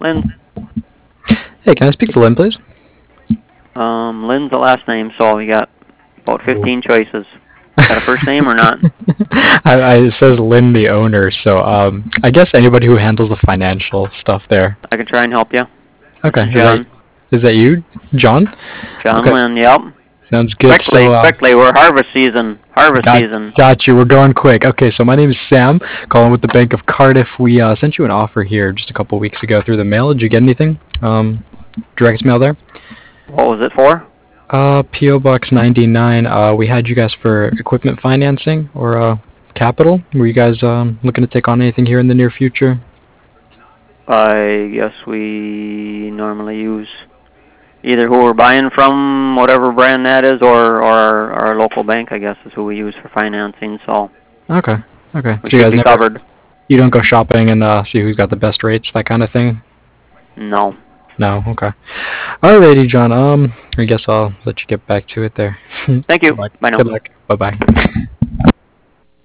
Lynn. Hey, can I speak to Lynn, please? Lynn's the last name, so we got about 15 choices. Got a first name or not? It says Lynn, the owner, so I guess anybody who handles the financial stuff there. I can try and help you. Okay, This is John. is that you, John? John Okay, Lynn, yep. sounds good. Quickly, So, quickly, we're harvest season. Harvest got season. got you. We're going quick. Okay, so my name is Sam, calling with the Bank of Cardiff. We sent you an offer here just a couple weeks ago through the mail. Did you get anything? Direct mail there? What was it for? PO Box 99. We had you guys for equipment financing or capital. Were you guys looking to take on anything here in the near future? I guess we normally use either who we're buying from, whatever brand that is, or our local bank, I guess, is who we use for financing. So Okay. Okay. we So you should guys be never, covered. you don't go shopping and see who's got the best rates, that kind of thing? No. No. Okay. Alrighty, John. I guess I'll let you get back to it there. Thank Good you. luck. Bye now. Good luck. Bye bye.